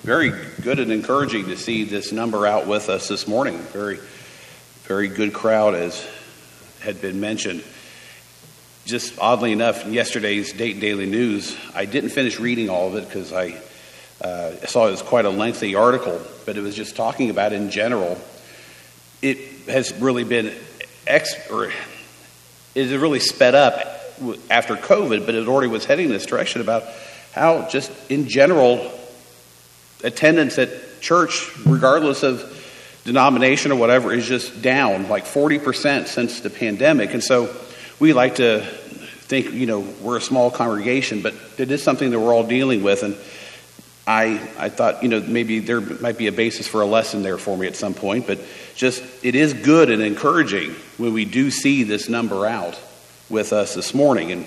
very good and encouraging to see this number out with us this morning. Very, very good crowd, as had been mentioned. Just oddly enough, in yesterday's Dayton Daily News, I didn't finish reading all of it because I saw it was quite a lengthy article, but it was just talking about in general. It has really been it has really sped up after COVID, but it already was heading in this direction about how just in general attendance at church, regardless of denomination or whatever, is just down like 40% since the pandemic. And so we like to think, we're a small congregation, but it is something that we're all dealing with. And I thought, maybe there might be a basis for a lesson there for me at some point, but just it is good and encouraging when we do see this number out with us this morning.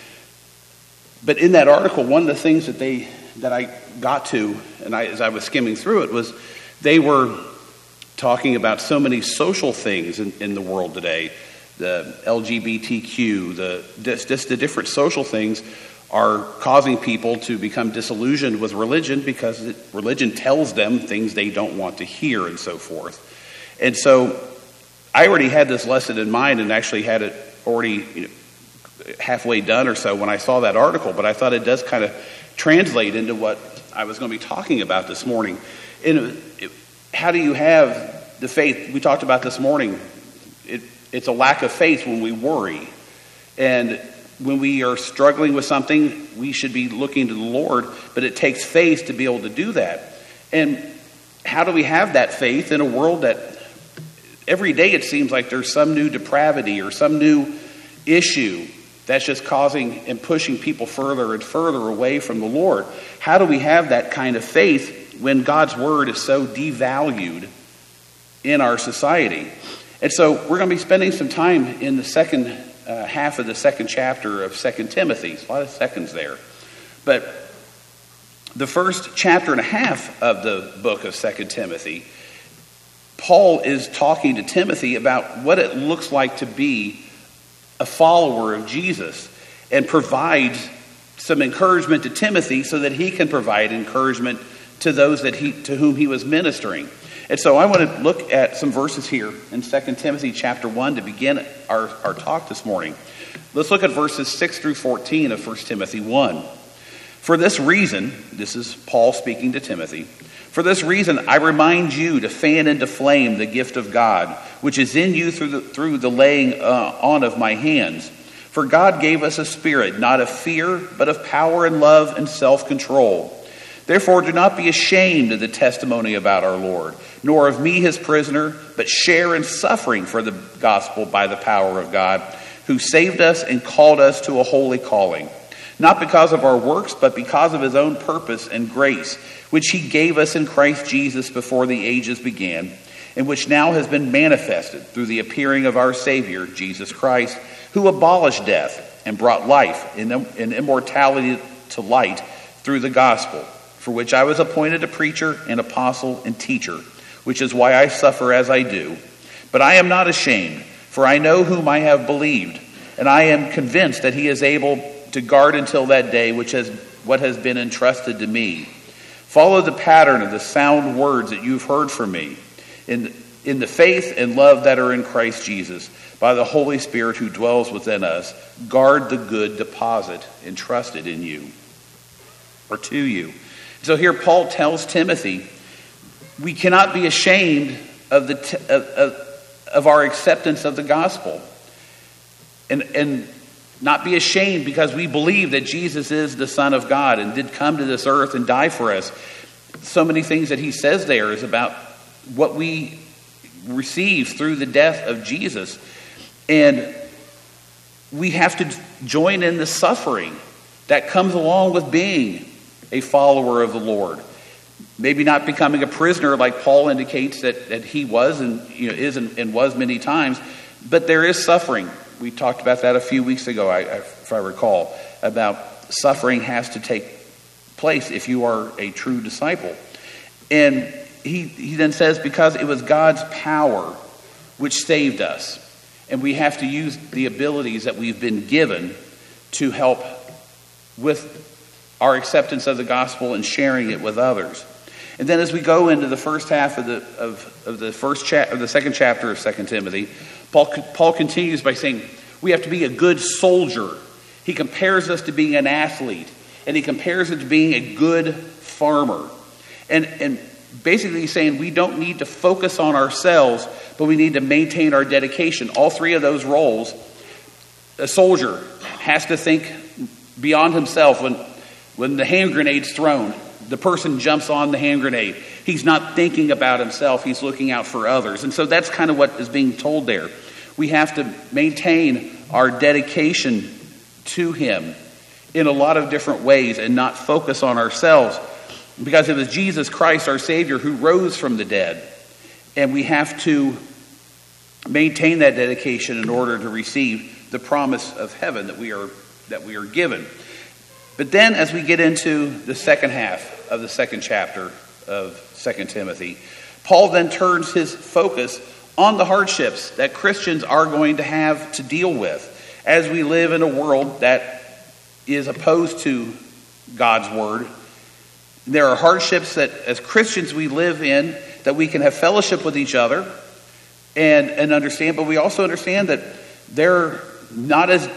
But in that article, one of the things that I got to, and as I was skimming through it, was they were talking about so many social things in the world today. The LGBTQ, just the different social things are causing people to become disillusioned with religion because religion tells them things they don't want to hear and so forth. And so I already had this lesson in mind and actually had it already halfway done or so when I saw that article, but I thought it does kind of translate into what I was going to be talking about this morning. How do you have the faith? We talked about this morning. It's a lack of faith when we worry. And when we are struggling with something, we should be looking to the Lord, but it takes faith to be able to do that. And how do we have that faith in a world that every day it seems like there's some new depravity or some new issue that's just causing and pushing people further and further away from the Lord? How do we have that kind of faith when God's word is so devalued in our society? And so we're going to be spending some time in the second half of the second chapter of 2 Timothy. A lot of seconds there. But the first chapter and a half of the book of 2 Timothy, Paul is talking to Timothy about what it looks like to be a follower of Jesus, and provides some encouragement to Timothy so that he can provide encouragement to those to whom he was ministering. And so I want to look at some verses here in 2 Timothy chapter 1 to begin our talk this morning. Let's look at verses 6 through 14 of 1 Timothy 1. For this reason, this is Paul speaking to Timothy, for this reason I remind you to fan into flame the gift of God, which is in you through the laying on of my hands. For God gave us a spirit, not of fear, but of power and love and self-control. Therefore, do not be ashamed of the testimony about our Lord, nor of me his prisoner, but share in suffering for the gospel by the power of God, who saved us and called us to a holy calling, not because of our works, but because of his own purpose and grace, which he gave us in Christ Jesus before the ages began, and which now has been manifested through the appearing of our Savior, Jesus Christ, who abolished death and brought life and immortality to light through the gospel, for which I was appointed a preacher and apostle and teacher, which is why I suffer as I do. But I am not ashamed, for I know whom I have believed, and I am convinced that he is able to guard until that day what has been entrusted to me. Follow the pattern of the sound words that you've heard from me in the faith and love that are in Christ Jesus. By the Holy Spirit who dwells within us, guard the good deposit entrusted in you, or to you. So here Paul tells Timothy, we cannot be ashamed of our acceptance of the gospel. And not be ashamed because we believe that Jesus is the Son of God and did come to this earth and die for us. So many things that he says there is about what we receive through the death of Jesus. And we have to join in the suffering that comes along with being a follower of the Lord. Maybe not becoming a prisoner like Paul indicates that he was and is and was many times, but there is suffering. We talked about that a few weeks ago, if I recall, about suffering has to take place if you are a true disciple. And he then says, because it was God's power which saved us. And we have to use the abilities that we've been given to help with our acceptance of the gospel and sharing it with others. And then as we go into the first half of the second chapter of 2 Timothy, Paul continues by saying we have to be a good soldier. He compares us to being an athlete, and he compares it to being a good farmer. And basically he's saying we don't need to focus on ourselves, but we need to maintain our dedication. All three of those roles, a soldier has to think beyond himself. When the hand grenade's thrown, the person jumps on the hand grenade. He's not thinking about himself, he's looking out for others. And so that's kind of what is being told there. We have to maintain our dedication to him in a lot of different ways and not focus on ourselves, because it was Jesus Christ, our Savior, who rose from the dead. And we have to maintain that dedication in order to receive the promise of heaven that we are given. But then as we get into the second half of the second chapter of 2 Timothy, Paul then turns his focus on the hardships that Christians are going to have to deal with as we live in a world that is opposed to God's word. There are hardships that as Christians we live in, that we can have fellowship with each other and understand, but we also understand that they're not as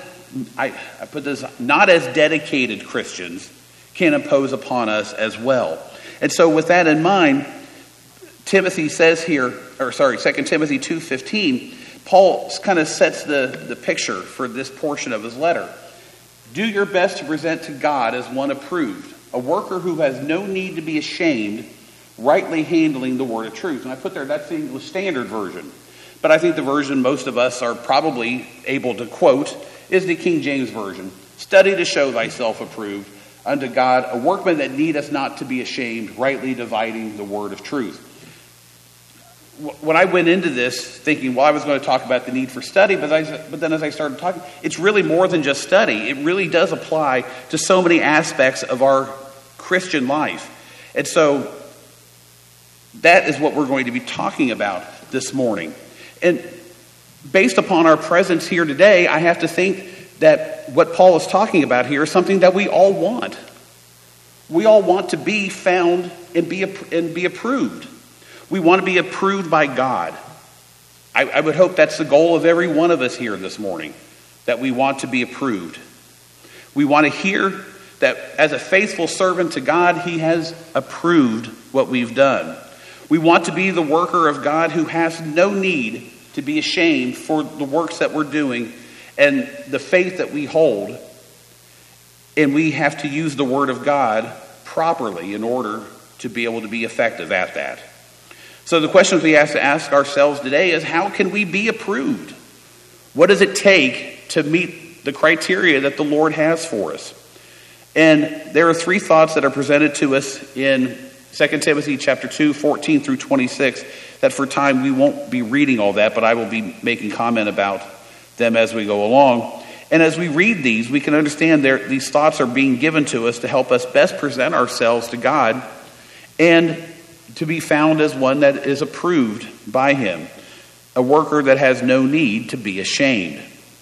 not as dedicated Christians can impose upon us as well. And so with that in mind, Timothy says here, 2 Timothy 2:15, Paul kind of sets the picture for this portion of his letter. Do your best to present to God as one approved, a worker who has no need to be ashamed, rightly handling the word of truth. And I put there, that's the English Standard Version. But I think the version most of us are probably able to quote is the King James Version. Study to show thyself approved unto God, a workman that needeth not to be ashamed, rightly dividing the word of truth. When I went into this thinking, well, I was going to talk about the need for study, but then as I started talking, it's really more than just study. It really does apply to so many aspects of our Christian life. And so that is what we're going to be talking about this morning. And based upon our presence here today, I have to think that what Paul is talking about here is something that we all want. We all want to be found and be approved. We want to be approved by God. I would hope that's the goal of every one of us here this morning, that we want to be approved. We want to hear that as a faithful servant to God, he has approved what we've done. We want to be the worker of God who has no need to be ashamed for the works that we're doing and the faith that we hold. And we have to use the word of God properly in order to be able to be effective at that. So the questions we have to ask ourselves today is, how can we be approved? What does it take to meet the criteria that the Lord has for us? And there are three thoughts that are presented to us in 2 Timothy chapter 2, 14 through 26, that for time we won't be reading all that, but I will be making comment about them as we go along. And as we read these, we can understand these thoughts are being given to us to help us best present ourselves to God and to be found as one that is approved by him, a worker that has no need to be ashamed.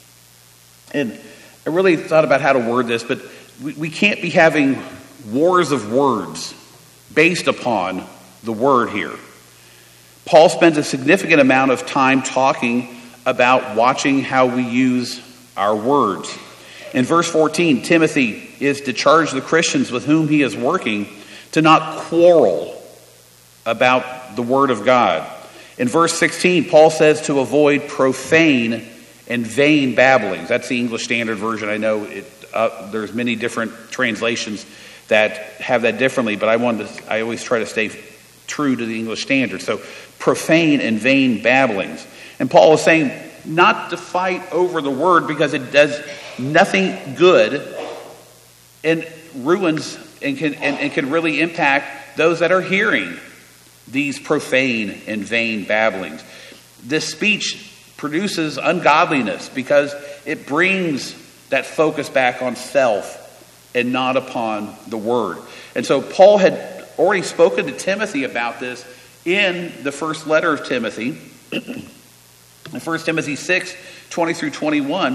And I really thought about how to word this, but we can't be having wars of words based upon the word here. Paul spends a significant amount of time talking about watching how we use our words. In verse 14, Timothy is to charge the Christians with whom he is working to not quarrel about the word of God. In verse 16, Paul says to avoid profane and vain babblings. That's the English Standard Version. I know there's many different translations that have that differently, but I always try to stay true to the English Standard. So profane and vain babblings. And Paul is saying not to fight over the word, because it does nothing good and ruins and can really impact those that are hearing these profane and vain babblings. This speech produces ungodliness because it brings that focus back on self and not upon the word. And so Paul had already spoken to Timothy about this in the first letter of Timothy. In 1 Timothy 6, 20 through 21,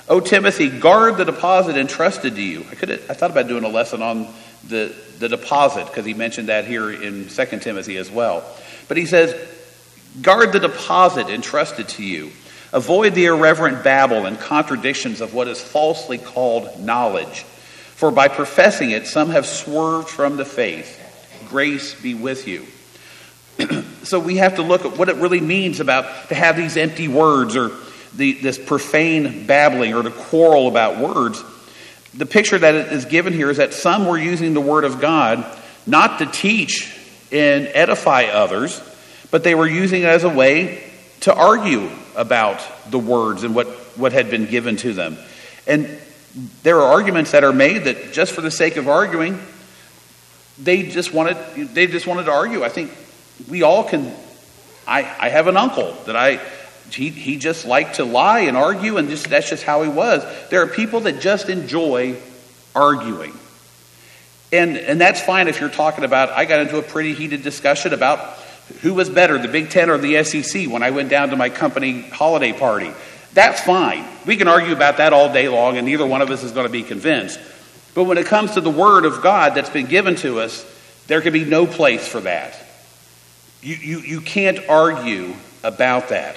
O Timothy, guard the deposit entrusted to you. I thought about doing a lesson on the deposit, because he mentioned that here in 2 Timothy as well. But he says, guard the deposit entrusted to you. Avoid the irreverent babble and contradictions of what is falsely called knowledge. For by professing it, some have swerved from the faith. Grace be with you. So we have to look at what it really means about to have these empty words, or this profane babbling, or to quarrel about words. The picture that is given here is that some were using the word of God not to teach and edify others, but they were using it as a way to argue about the words and what had been given to them. And there are arguments that are made that just for the sake of arguing, they just wanted to argue. I think we all can. I have an uncle that he just liked to lie and argue, and that's just how he was. There are people that just enjoy arguing. And that's fine if you're talking about, I got into a pretty heated discussion about who was better, the Big Ten or the SEC, when I went down to my company holiday party. That's fine. We can argue about that all day long, and neither one of us is going to be convinced. But when it comes to the Word of God that's been given to us, there can be no place for that. You can't argue about that.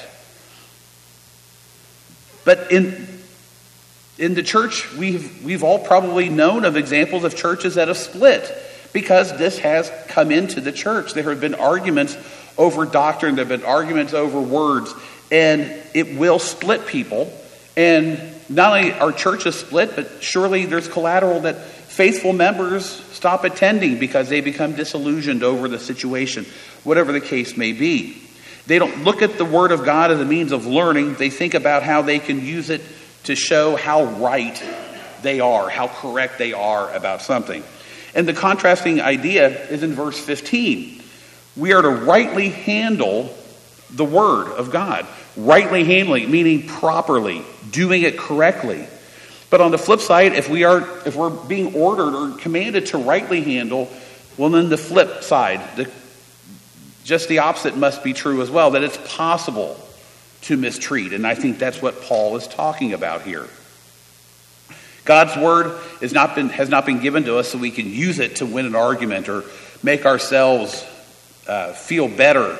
But in the church, we've all probably known of examples of churches that have split, because this has come into the church. There have been arguments over doctrine, there have been arguments over words, and it will split people. And not only are churches split, but surely there's collateral that faithful members stop attending because they become disillusioned over the situation, whatever the case may be. They don't look at the Word of God as a means of learning. They think about how they can use it to show how right they are, how correct they are about something. And the contrasting idea is in verse 15. We are to rightly handle the Word of God. Rightly handling, meaning properly, doing it correctly. But on the flip side, if we're being ordered or commanded to rightly handle, well, then the flip side, just the opposite must be true as well, that it's possible to mistreat. And I think that's what Paul is talking about here. God's word has not been given to us so we can use it to win an argument or make ourselves feel better,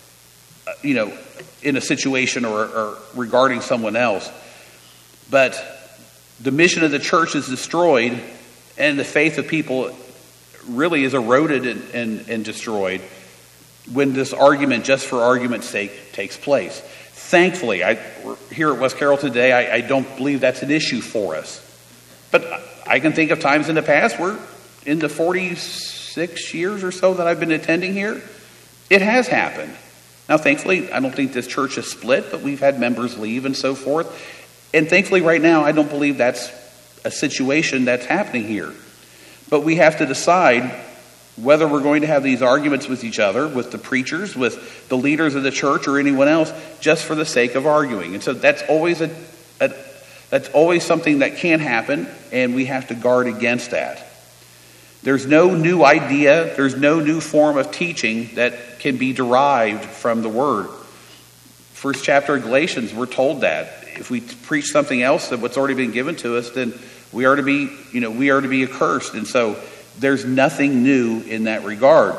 in a situation or regarding someone else. But the mission of the church is destroyed, and the faith of people really is eroded and destroyed when this argument, just for argument's sake, takes place. Thankfully, here at West Carroll today, I don't believe that's an issue for us. But I can think of times in the past where, in the 46 years or so that I've been attending here, it has happened. Now, thankfully, I don't think this church is split, but we've had members leave and so forth. And thankfully, right now, I don't believe that's a situation that's happening here. But we have to decide whether we're going to have these arguments with each other, with the preachers, with the leaders of the church, or anyone else, just for the sake of arguing. And so that's always that's always something that can happen, and we have to guard against that. There's no new idea, there's no new form of teaching that can be derived from the Word. First chapter of Galatians, we're told that. If we preach something else than what's already been given to us, then we are to be accursed. And so there's nothing new in that regard.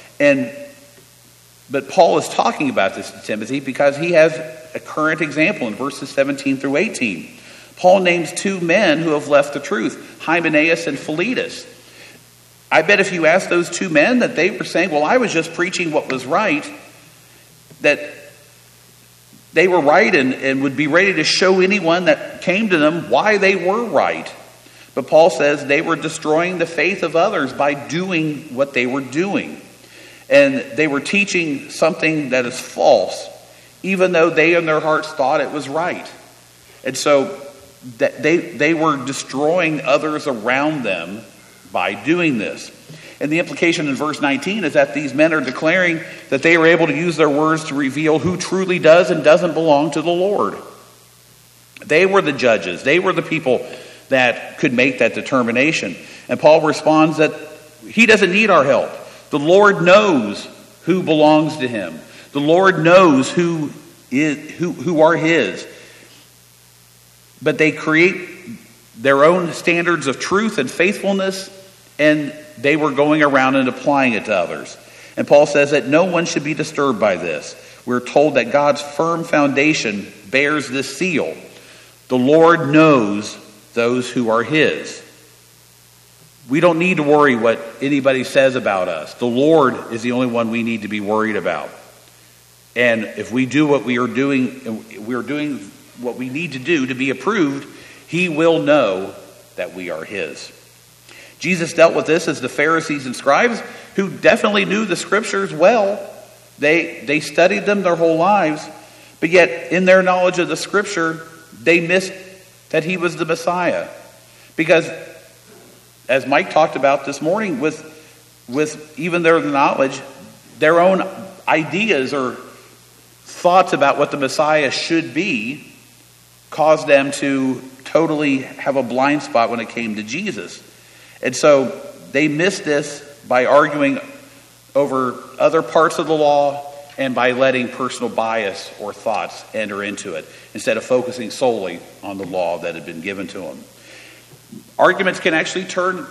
But Paul is talking about this to Timothy because he has a current example in verses 17 through 18. Paul names two men who have left the truth, Hymenaeus and Philetus. I bet if you ask those two men that they were saying, well, I was just preaching what was right, that they were right and would be ready to show anyone that came to them why they were right. But Paul says they were destroying the faith of others by doing what they were doing. And they were teaching something that is false, even though they in their hearts thought it was right. And so they were destroying others around them by doing this. And the implication in verse 19 is that these men are declaring that they are able to use their words to reveal who truly does and doesn't belong to the Lord. They were the judges. They were the people that could make that determination. And Paul responds that he doesn't need our help. The Lord knows who belongs to him. The Lord knows who are his. but they create their own standards of truth and faithfulness, and they were going around and applying it to others. And Paul says that no one should be disturbed by this. We're told that God's firm foundation bears this seal. The Lord knows those who are his. We don't need to worry what anybody says about us. The Lord is the only one we need to be worried about. And if we do what we are doing, and we are doing what we need to do to be approved, he will know that we are his. Jesus dealt with this as the Pharisees and scribes, who definitely knew the scriptures well. They studied them their whole lives, but yet in their knowledge of the scripture, they missed that he was the Messiah. Because as Mike talked about this morning, with even their knowledge, their own ideas or thoughts about what the Messiah should be caused them to totally have a blind spot when it came to Jesus. And so they missed this by arguing over other parts of the law and by letting personal bias or thoughts enter into it instead of focusing solely on the law that had been given to them. Arguments can actually turn,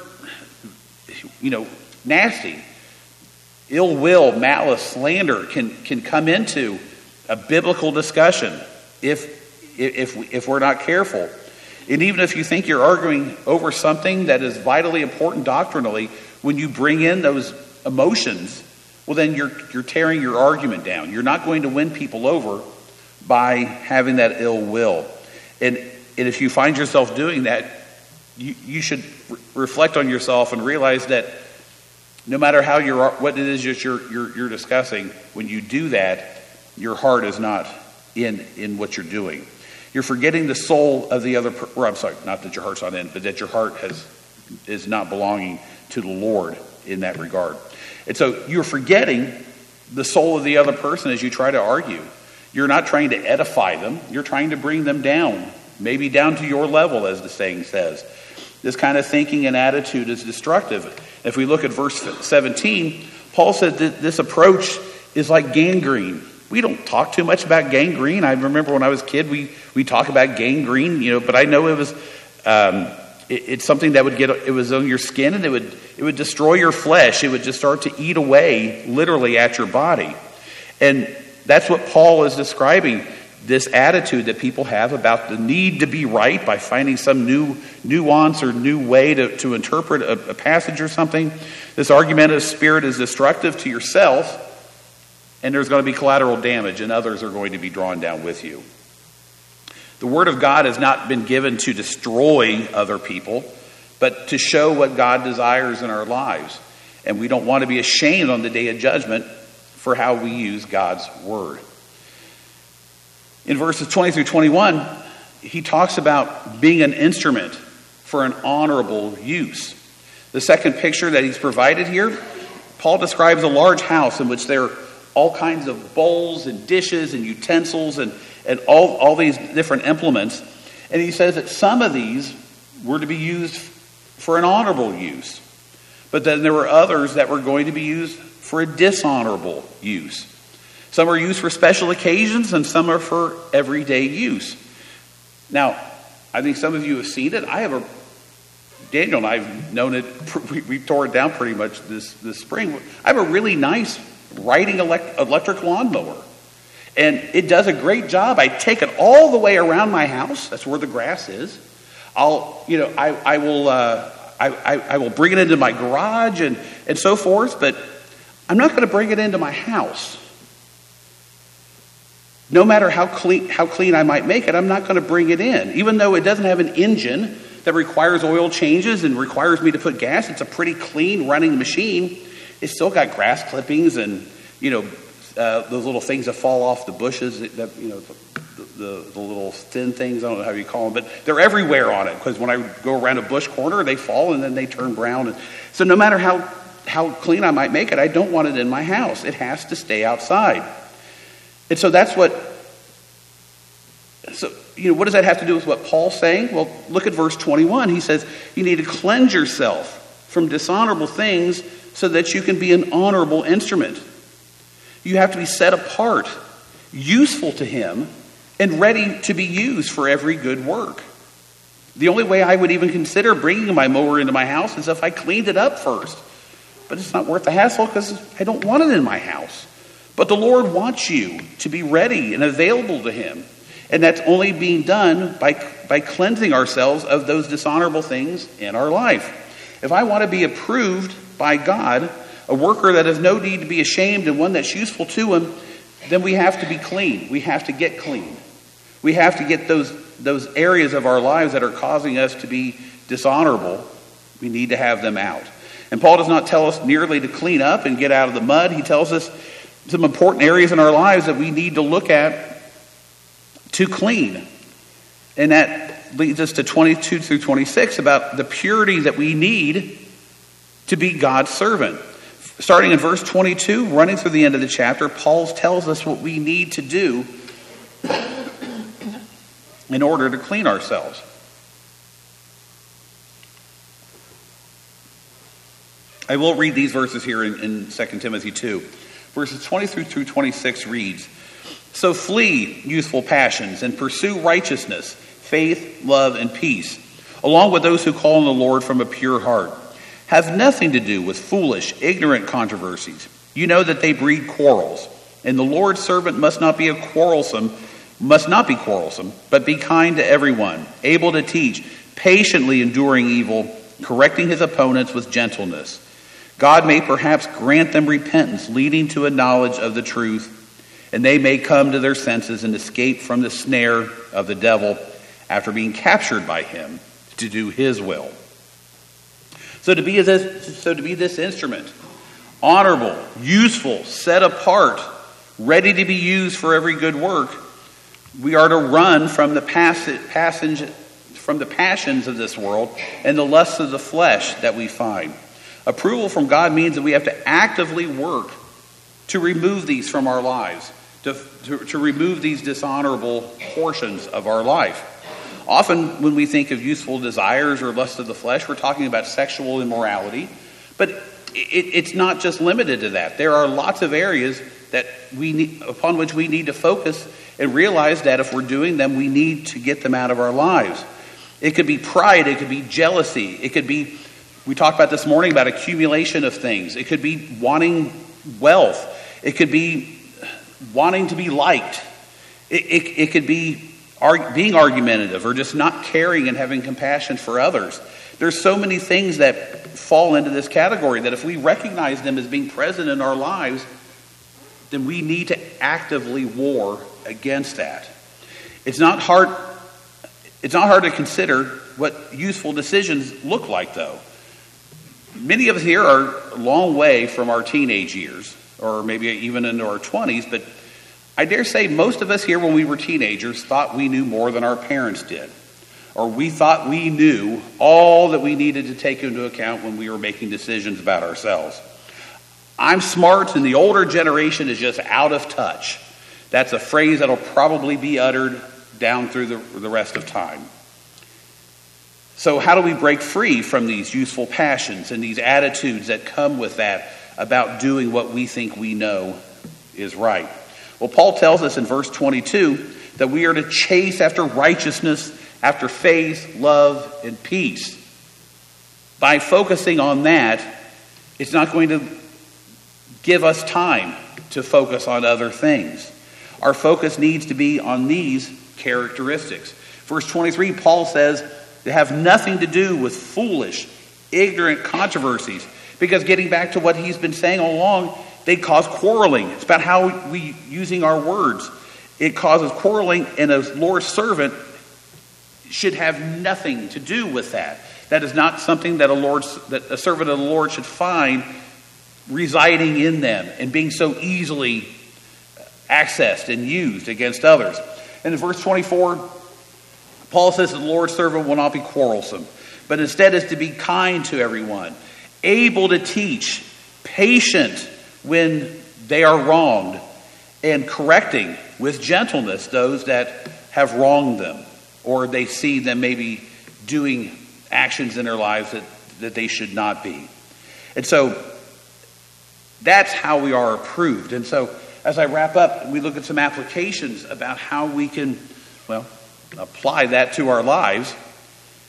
nasty. Ill will, malice, slander can come into a biblical discussion if we're not careful. And even if you think you're arguing over something that is vitally important doctrinally, when you bring in those emotions, well, then you're tearing your argument down. You're not going to win people over by having that ill will. And if you find yourself doing that, you should reflect on yourself and realize that no matter how what it is you're discussing, when you do that, your heart is not in what you're doing. You're forgetting the soul of the other. Or I'm sorry, not that your heart's not in, but that your heart is not belonging to the Lord in that regard. And so you're forgetting the soul of the other person as you try to argue. You're not trying to edify them. You're trying to bring them down, maybe down to your level, as the saying says. This kind of thinking and attitude is destructive. If we look at verse 17, Paul said that this approach is like gangrene. We don't talk too much about gangrene. I remember when I was a kid, we talk about gangrene, but I know it was it's something that it was on your skin, and it would destroy your flesh. It would just start to eat away literally at your body. And that's what Paul is describing, this attitude that people have about the need to be right by finding some new nuance or new way to interpret a passage or something. This argumentative spirit is destructive to yourself, and there's going to be collateral damage, and others are going to be drawn down with you. The Word of God has not been given to destroy other people, but to show what God desires in our lives. And we don't want to be ashamed on the day of judgment for how we use God's Word. In verses 20 through 21, he talks about being an instrument for an honorable use. The second picture that he's provided here, Paul describes a large house in which there are all kinds of bowls and dishes and utensils and all these different implements. And he says that some of these were to be used for an honorable use. But then there were others that were going to be used for a dishonorable use. Some are used for special occasions and some are for everyday use. Now, I think some of you have seen it. Daniel and I have known it. We tore it down pretty much this spring. I have a really nice riding electric lawnmower, and it does a great job. I take it all the way around my house. That's where the grass is. I will bring it into my garage and so forth, but I'm not going to bring it into my house. No matter how clean I might make it, I'm not going to bring it in. Even though it doesn't have an engine that requires oil changes and requires me to put gas, it's a pretty clean running machine. It's still got grass clippings and, those little things that fall off the bushes, the little thin things, I don't know how you call them, but they're everywhere on it because when I go around a bush corner, they fall and then they turn brown. And so no matter how clean I might make it, I don't want it in my house. It has to stay outside. And so what does that have to do with what Paul's saying? Well, look at verse 21. He says, you need to cleanse yourself from dishonorable things so that you can be an honorable instrument. You have to be set apart, useful to him, and ready to be used for every good work. The only way I would even consider bringing my mower into my house is if I cleaned it up first. But it's not worth the hassle because I don't want it in my house. But the Lord wants you to be ready and available to him. And that's only being done by cleansing ourselves of those dishonorable things in our life. If I want to be approved by God, a worker that has no need to be ashamed and one that's useful to him, then we have to be clean. We have to get clean. We have to get those areas of our lives that are causing us to be dishonorable. We need to have them out. And Paul does not tell us merely to clean up and get out of the mud. He tells us some important areas in our lives that we need to look at to clean. And that leads us to 22 through 26 about the purity that we need to be God's servant. Starting in verse 22, running through the end of the chapter, Paul tells us what we need to do in order to clean ourselves. I will read these verses here in 2 Timothy 2. Verses 23 through 26 reads, "So flee youthful passions and pursue righteousness, faith, love, and peace, along with those who call on the Lord from a pure heart. Have nothing to do with foolish, ignorant controversies. You know that they breed quarrels, and the Lord's servant must not be quarrelsome, but be kind to everyone, able to teach, patiently enduring evil, correcting his opponents with gentleness. God may perhaps grant them repentance, leading to a knowledge of the truth, and they may come to their senses and escape from the snare of the devil after being captured by him to do his will." So to be this instrument, honorable, useful, set apart, ready to be used for every good work, we are to run from the passions of this world and the lusts of the flesh that we find. Approval from God means that we have to actively work to remove these from our lives, to remove these dishonorable portions of our life. Often when we think of useful desires or lust of the flesh, we're talking about sexual immorality, but it's not just limited to that. There are lots of areas that upon which we need to focus and realize that if we're doing them, we need to get them out of our lives. It could be pride, it could be jealousy, it could be, we talked about this morning about accumulation of things. It could be wanting wealth. It could be wanting to be liked. It could be being argumentative or just not caring and having compassion for others. There's so many things that fall into this category that if we recognize them as being present in our lives, then we need to actively war against that. It's not hard to consider what useful decisions look like, though. Many of us here are a long way from our teenage years, or maybe even into our 20s, but I dare say most of us here when we were teenagers thought we knew more than our parents did. Or we thought we knew all that we needed to take into account when we were making decisions about ourselves. I'm smart and the older generation is just out of touch. That's a phrase that'll probably be uttered down through the rest of time. So how do we break free from these useful passions and these attitudes that come with that about doing what we think we know is right? Well, Paul tells us in verse 22 that we are to chase after righteousness, after faith, love, and peace. By focusing on that, it's not going to give us time to focus on other things. Our focus needs to be on these characteristics. Verse 23, Paul says, they have nothing to do with foolish, ignorant controversies. Because getting back to what he's been saying all along, they cause quarreling. It's about how we using our words. It causes quarreling, and a Lord's servant should have nothing to do with that. That is not something that a servant of the Lord should find residing in them and being so easily accessed and used against others. And in verse 24, Paul says that the Lord's servant will not be quarrelsome, but instead is to be kind to everyone, able to teach, patient when they are wronged, and correcting with gentleness those that have wronged them, or they see them maybe doing actions in their lives that they should not be. And so that's how we are approved. And so as I wrap up, we look at some applications about how we can, apply that to our lives.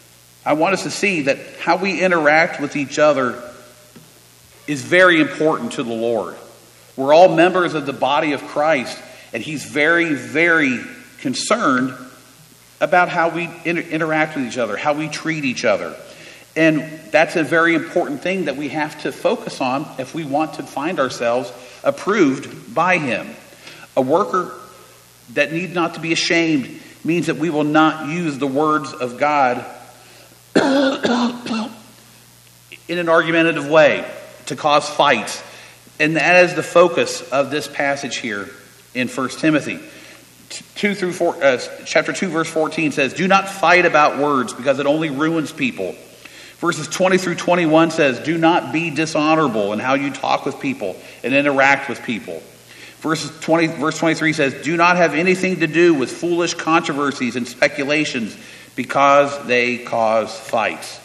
I want us to see that how we interact with each other is very important to the Lord. We're all members of the body of Christ, and he's very, very concerned about how we interact with each other, how we treat each other. And that's a very important thing that we have to focus on if we want to find ourselves approved by him. A worker that needs not to be ashamed means that we will not use the words of God in an argumentative way to cause fights. And that is the focus of this passage here in 1 Timothy. Chapter 2, verse 14 says, "Do not fight about words, because it only ruins people." Verses 20 through 21 says, "Do not be dishonorable in how you talk with people and interact with people." Verse 23 says, "Do not have anything to do with foolish controversies and speculations, because they cause fights.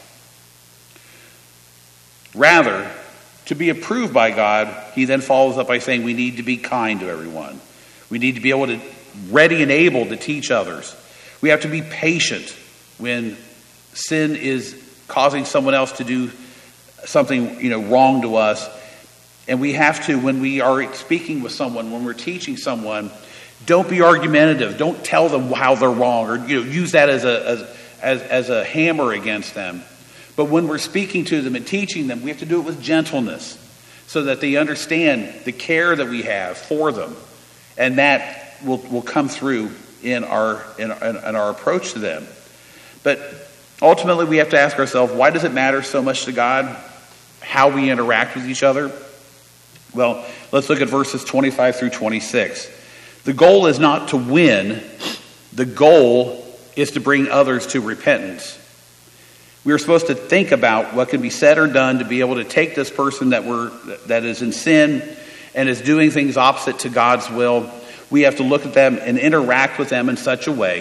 Rather, to be approved by God," he then follows up by saying, we need to be kind to everyone. We need to be able to ready and able to teach others. We have to be patient when sin is causing someone else to do something, wrong to us. And we have to, when we are speaking with someone, when we're teaching someone, don't be argumentative. Don't tell them how they're wrong, or use that as a hammer against them. But when we're speaking to them and teaching them, we have to do it with gentleness, so that they understand the care that we have for them, and that will come through in our approach to them. But ultimately, we have to ask ourselves, why does it matter so much to God how we interact with each other? Well, let's look at verses 25 through 26. The goal is not to win. The goal is to bring others to repentance. We are supposed to think about what can be said or done to be able to take this person that is in sin and is doing things opposite to God's will. We have to look at them and interact with them in such a way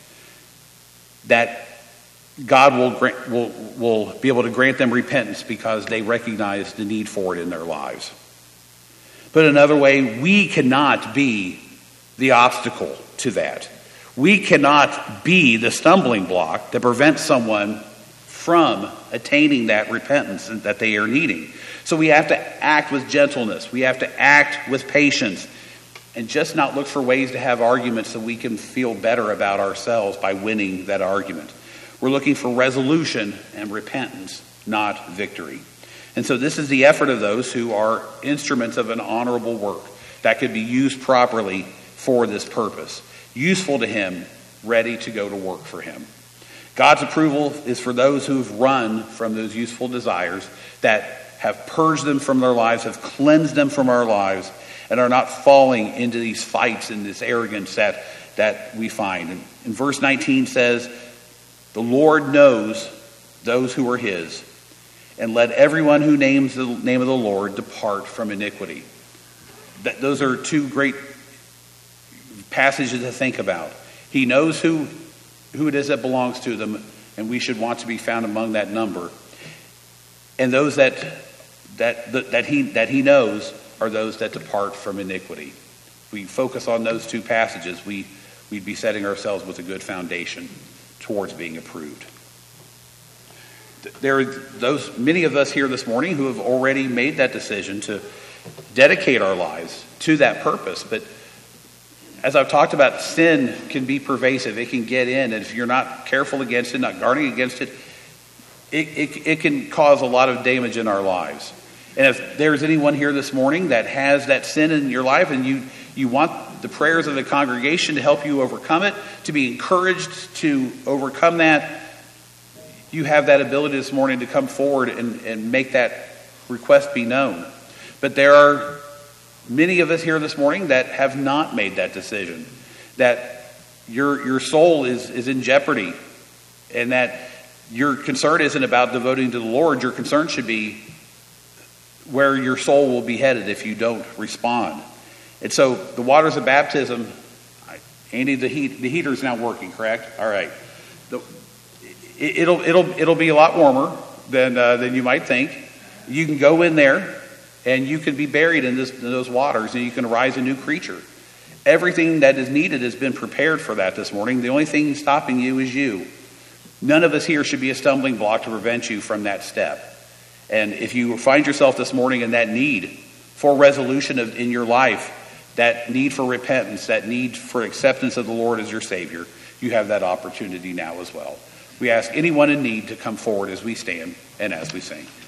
that God will be able to grant them repentance, because they recognize the need for it in their lives. But another way, we cannot be the obstacle to that. We cannot be the stumbling block that prevents someone from attaining that repentance that they are needing. So we have to act with gentleness. We have to act with patience, and just not look for ways to have arguments so we can feel better about ourselves by winning that argument. We're looking for resolution and repentance, not victory. And so this is the effort of those who are instruments of an honorable work that could be used properly for this purpose. Useful to him, ready to go to work for him. God's approval is for those who've run from those useful desires, that have purged them from their lives, have cleansed them from our lives, and are not falling into these fights and this arrogance that we find. And verse 19 says, "The Lord knows those who are his, and let everyone who names the name of the Lord depart from iniquity." Those are two great passages to think about. He knows who it is that belongs to them, and we should want to be found among that number. And those that he knows are those that depart from iniquity. If we focus on those two passages, we'd be setting ourselves with a good foundation towards being approved. There are many of us here this morning who have already made that decision to dedicate our lives to that purpose. But as I've talked about, sin can be pervasive. It can get in, and if you're not careful against it, not guarding against it, it can cause a lot of damage in our lives. And if there's anyone here this morning that has that sin in your life, and you want the prayers of the congregation to help you overcome it, to be encouraged to overcome that, you have that ability this morning to come forward and make that request be known. But there are many of us here this morning that have not made that decision, that your soul is in jeopardy, and that your concern isn't about devoting to the Lord. Your concern should be where your soul will be headed if you don't respond. And so the waters of baptism, Andy, the heater's not working, correct? All right. It'll be a lot warmer than you might think. You can go in there and you can be buried in those waters, and you can rise a new creature. Everything that is needed has been prepared for that this morning. The only thing stopping you is you. None of us here should be a stumbling block to prevent you from that step. And if you find yourself this morning in that need for resolution in your life, that need for repentance, that need for acceptance of the Lord as your Savior, you have that opportunity now as well. We ask anyone in need to come forward as we stand and as we sing.